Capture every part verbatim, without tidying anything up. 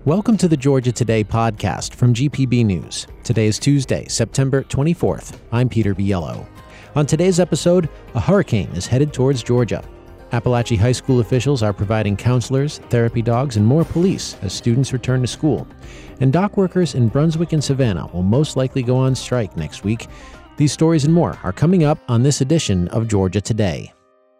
Welcome to the Georgia Today podcast from G P B News. Today is Tuesday, September twenty-fourth. I'm Peter Biello. On today's episode, a hurricane is headed towards Georgia. Appalachia High School officials are providing counselors, therapy dogs, and more police as students return to school. And dock workers in Brunswick and Savannah will most likely go on strike next week. These stories and more are coming up on this edition of Georgia Today.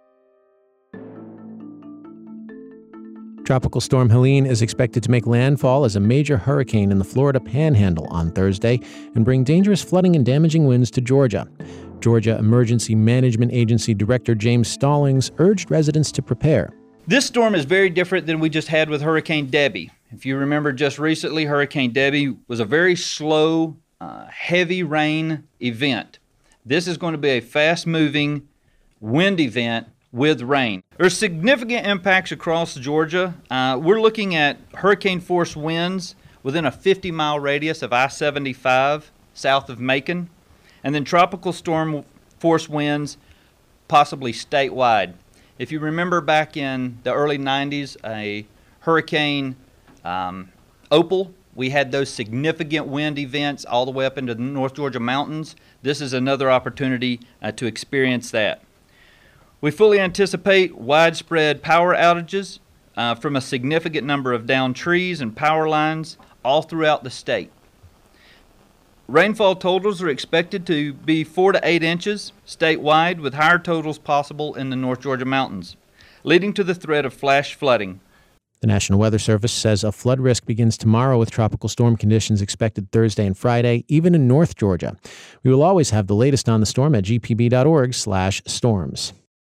Tropical Storm Helene is expected to make landfall as a major hurricane in the Florida Panhandle on Thursday and bring dangerous flooding and damaging winds to Georgia. Georgia Emergency Management Agency Director James Stallings urged residents to prepare. This storm is very different than we just had with Hurricane Debbie. If you remember just recently, Hurricane Debbie was a very slow, uh, heavy rain event. This is going to be a fast-moving wind event with rain. There's significant impacts across Georgia. Uh, we're looking at hurricane-force winds within a fifty-mile radius of I seventy-five south of Macon, and then tropical storm-force winds possibly statewide. If you remember back in the early nineties, a hurricane um, Opal, we had those significant wind events all the way up into the North Georgia mountains. This is another opportunity uh, to experience that. We fully anticipate widespread power outages uh, from a significant number of downed trees and power lines all throughout the state. Rainfall totals are expected to be four to eight inches statewide, with higher totals possible in the North Georgia mountains, leading to the threat of flash flooding. The National Weather Service says a flood risk begins tomorrow with tropical storm conditions expected Thursday and Friday, even in North Georgia. We will always have the latest on the storm at g p b dot org slash storms.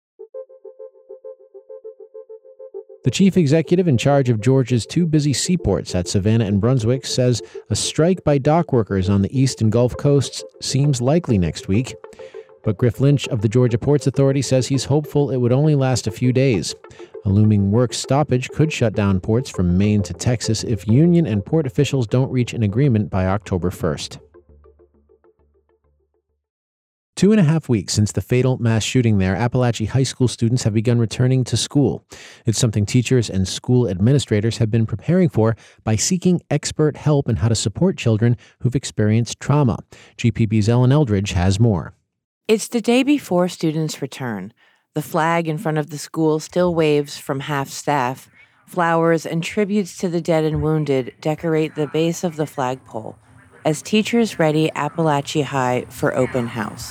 The chief executive in charge of Georgia's two busy seaports at Savannah and Brunswick says a strike by dock workers on the east and Gulf coasts seems likely next week. But Griff Lynch of the Georgia Ports Authority says he's hopeful it would only last a few days. A looming work stoppage could shut down ports from Maine to Texas if union and port officials don't reach an agreement by October first. Two and a half weeks since the fatal mass shooting there, Appalachia High School students have begun returning to school. It's something teachers and school administrators have been preparing for by seeking expert help in how to support children who've experienced trauma. G P B's Ellen Eldridge has more. It's the day before students return. The flag in front of the school still waves from half staff. Flowers and tributes to the dead and wounded decorate the base of the flagpole as teachers ready Appalachia High for open house.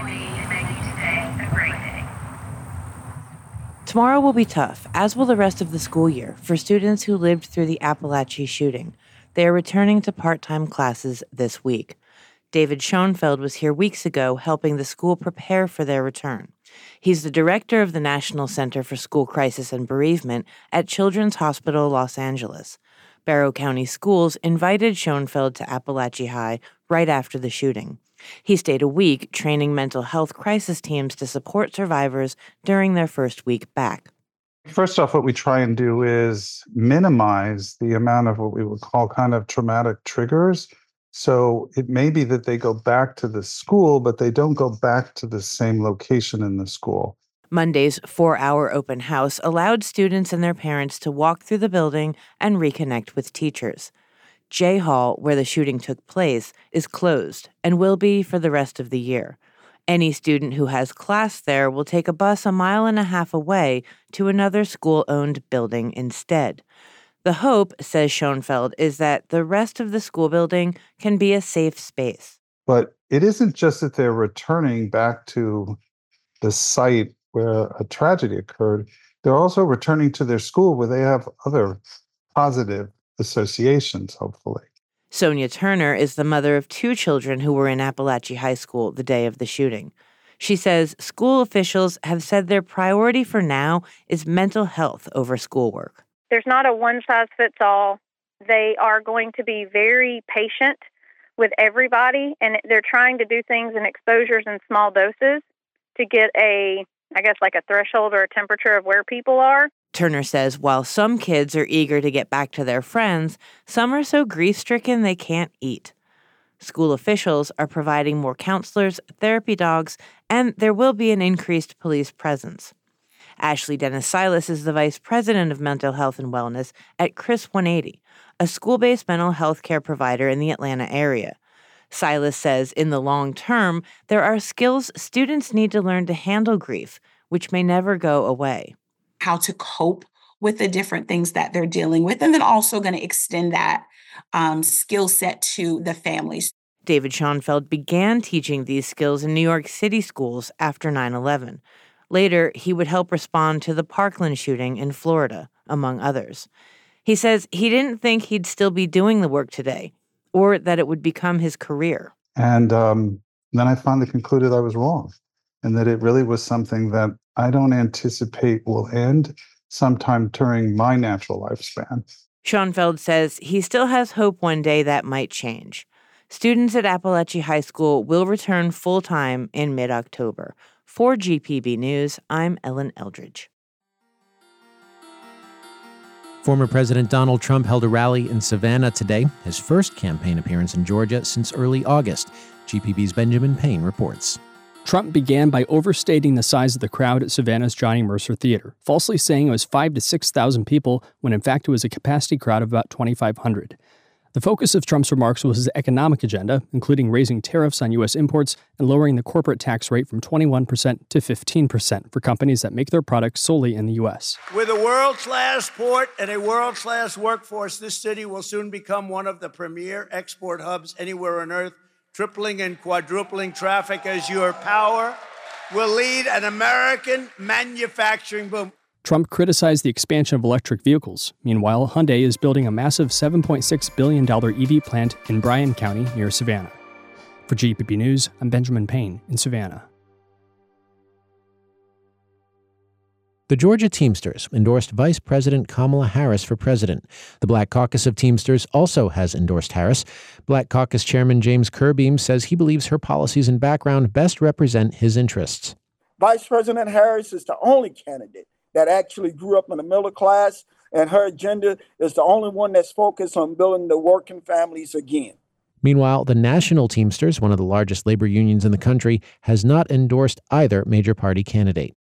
Tomorrow will be tough, as will the rest of the school year, for students who lived through the Appalachia shooting. They are returning to part-time classes this week. David Schoenfeld was here weeks ago helping the school prepare for their return. He's the director of the National Center for School Crisis and Bereavement at Children's Hospital Los Angeles. Barrow County Schools invited Schoenfeld to Appalachia High right after the shooting. He stayed a week training mental health crisis teams to support survivors during their first week back. First off, what we try and do is minimize the amount of what we would call kind of traumatic triggers. So it may be that they go back to the school, but they don't go back to the same location in the school. Monday's four-hour open house allowed students and their parents to walk through the building and reconnect with teachers. J Hall, where the shooting took place, is closed and will be for the rest of the year. Any student who has class there will take a bus a mile and a half away to another school-owned building instead. The hope, says Schoenfeld, is that the rest of the school building can be a safe space. But it isn't just that they're returning back to the site where a tragedy occurred. They're also returning to their school where they have other positive associations, hopefully. Sonia Turner is the mother of two children who were in Appalachia High School the day of the shooting. She says school officials have said their priority for now is mental health over schoolwork. There's not a one-size-fits-all. They are going to be very patient with everybody, and they're trying to do things in exposures in small doses to get a, I guess, like a threshold or a temperature of where people are. Turner says while some kids are eager to get back to their friends, some are so grief-stricken they can't eat. School officials are providing more counselors, therapy dogs, and there will be an increased police presence. Ashley Dennis Silas is the vice president of mental health and wellness at CRIS one eighty, a school-based mental health care provider in the Atlanta area. Silas says in the long term, there are skills students need to learn to handle grief, which may never go away. How to cope with the different things that they're dealing with, and then also going to extend that um, skill set to the families. David Schoenfeld began teaching these skills in New York City schools after nine eleven. Later, he would help respond to the Parkland shooting in Florida, among others. He says he didn't think he'd still be doing the work today, or that it would become his career. And um, then I finally concluded I was wrong, and that it really was something that I don't anticipate will end sometime during my natural lifespan. Schoenfeld says he still has hope one day that might change. Students at Appalachia High School will return full-time in mid-October. For G P B News, I'm Ellen Eldridge. Former President Donald Trump held a rally in Savannah today, his first campaign appearance in Georgia since early August. G P B's Benjamin Payne reports. Trump began by overstating the size of the crowd at Savannah's Johnny Mercer Theater, falsely saying it was five to six thousand people when in fact it was a capacity crowd of about twenty-five hundred. The focus of Trump's remarks was his economic agenda, including raising tariffs on U S imports and lowering the corporate tax rate from twenty-one percent to fifteen percent for companies that make their products solely in the U S. With a world-class port and a world-class workforce, this city will soon become one of the premier export hubs anywhere on Earth, tripling and quadrupling traffic as your power will lead an American manufacturing boom. Trump criticized the expansion of electric vehicles. Meanwhile, Hyundai is building a massive seven point six billion dollars E V plant in Bryan County near Savannah. For G P B News, I'm Benjamin Payne in Savannah. The Georgia Teamsters endorsed Vice President Kamala Harris for president. The Black Caucus of Teamsters also has endorsed Harris. Black Caucus Chairman James Kerbeam says he believes her policies and background best represent his interests. Vice President Harris is the only candidate that actually grew up in the middle class, and her agenda is the only one that's focused on building the working families again. Meanwhile, the National Teamsters, one of the largest labor unions in the country, has not endorsed either major party candidate.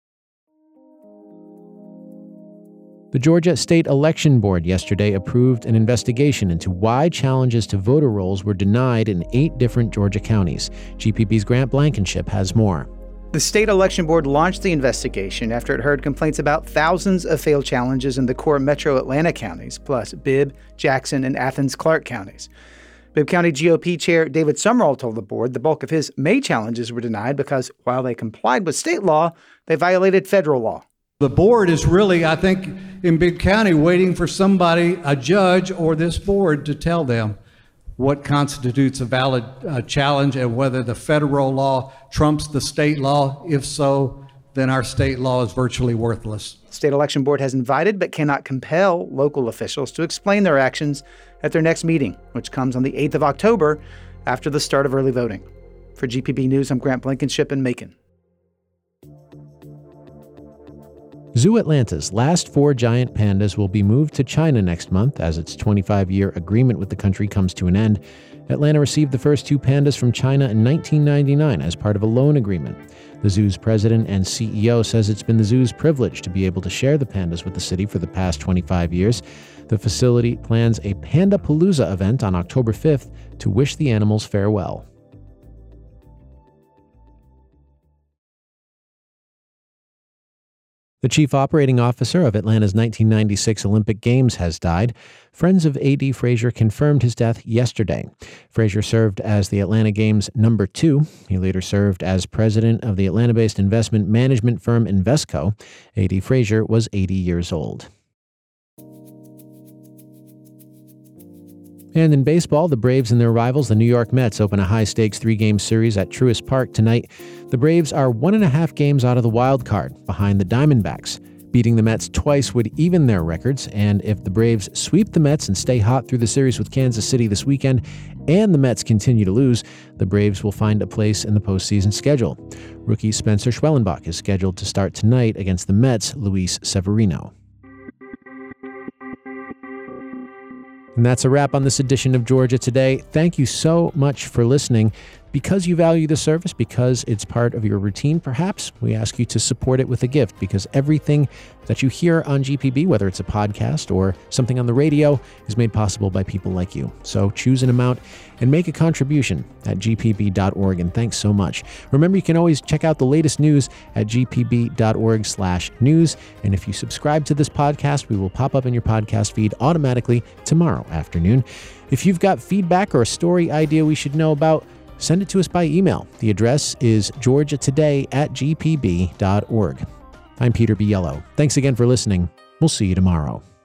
The Georgia State Election Board yesterday approved an investigation into why challenges to voter rolls were denied in eight different Georgia counties. G P B's Grant Blankenship has more. The State Election Board launched the investigation after it heard complaints about thousands of failed challenges in the core metro Atlanta counties, plus Bibb, Jackson, and Athens-Clarke counties. Bibb County G O P Chair David Summerall told the board the bulk of his May challenges were denied because, while they complied with state law, they violated federal law. The board is really, I think, in Bibb County waiting for somebody, a judge or this board, to tell them what constitutes a valid uh, challenge and whether the federal law trumps the state law. If so, then our state law is virtually worthless. The State Election Board has invited but cannot compel local officials to explain their actions at their next meeting, which comes on the eighth of October after the start of early voting. For G P B News, I'm Grant Blankenship in Macon. Zoo Atlanta's last four giant pandas will be moved to China next month as its twenty-five-year agreement with the country comes to an end. Atlanta received the first two pandas from China in nineteen ninety-nine as part of a loan agreement. The zoo's president and C E O says it's been the zoo's privilege to be able to share the pandas with the city for the past twenty-five years. The facility plans a Pandapalooza event on October fifth to wish the animals farewell. The chief operating officer of Atlanta's nineteen ninety-six Olympic Games has died. Friends of A D Frazier confirmed his death yesterday. Frazier served as the Atlanta Games number two. He later served as president of the Atlanta-based investment management firm Invesco. A D Frazier was eighty years old. And in baseball, the Braves and their rivals, the New York Mets, open a high-stakes three-game series at Truist Park tonight. The Braves are one and a half games out of the wild card, behind the Diamondbacks. Beating the Mets twice would even their records, and if the Braves sweep the Mets and stay hot through the series with Kansas City this weekend, and the Mets continue to lose, the Braves will find a place in the postseason schedule. Rookie Spencer Schwellenbach is scheduled to start tonight against the Mets' Luis Severino. And that's a wrap on this edition of Georgia Today. Thank you so much for listening. Be Because you value the service, because it's part of your routine, perhaps, we ask you to support it with a gift, because everything that you hear on G P B, whether it's a podcast or something on the radio, is made possible by people like you. So choose an amount and make a contribution at g p b dot org, and thanks so much. Remember, you can always check out the latest news at g p b dot org slash news, and if you subscribe to this podcast, we will pop up in your podcast feed automatically tomorrow afternoon. If you've got feedback or a story idea we should know about, send it to us by email. The address is georgia today at g p b dot org. I'm Peter Biello. Thanks again for listening. We'll see you tomorrow.